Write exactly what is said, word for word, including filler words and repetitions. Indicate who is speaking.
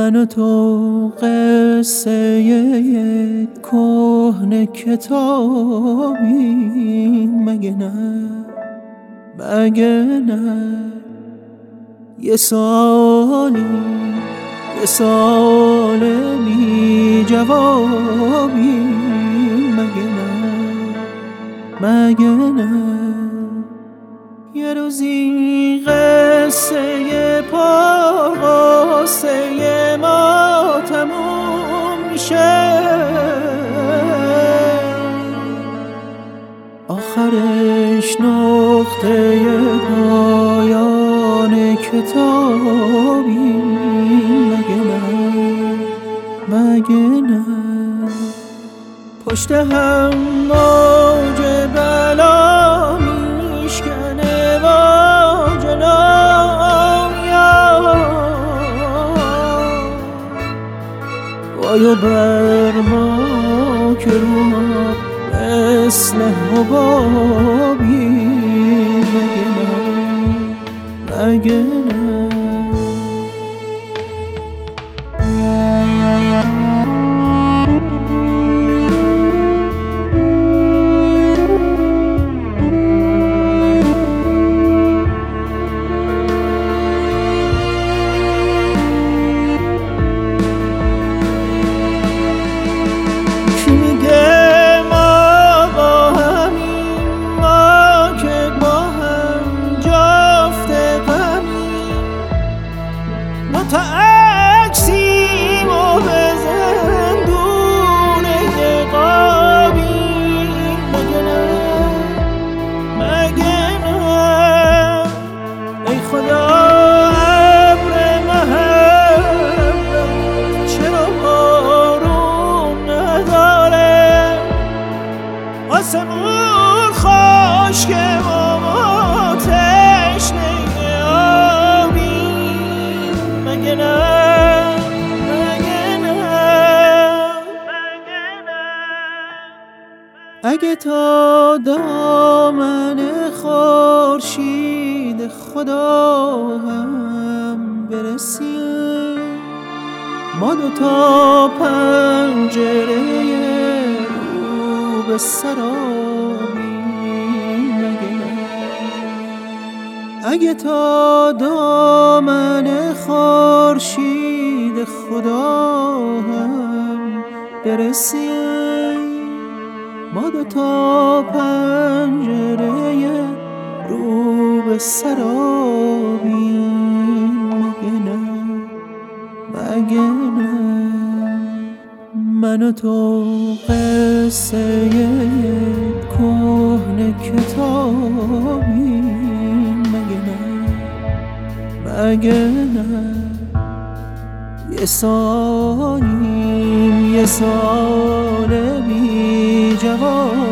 Speaker 1: من و تو قصه کهنه کتابی، مگه نه مگه نه؟ یه سالی یه سال بی جوابی، مگه نه مگه نه؟ یه روزی قصه پرغصه ما تموم میشه، آخرش نقطه پایان کتابی، مگه نه مگه نه؟ پشت هم موج بلا میشکنه و جلو میاد، وای بر ما که رو ما مثل حبابی، مگه نه مگه نه؟ تا عکسیم و به زندونه قابی، مگه نه مگه نه؟ ای خدا ابر محبت چرا بارون نداره؟ آسمون خشکه و ما تشنه آبی، مگه نه مگه نه مگه نه؟ اگه تا دامن خورشید خدا هم برسیم، ما دوتا پنجره رو به سرابی، مگه نه؟ اگه تا دامن خورشید خدا هم برسیم، ما دوتا پنجره رو به سرابی، مگه نه مگه نه؟ من و تو قصه کهنه کتابی، مگه نه مگه نه؟ یه سالیم یه سال بی جواب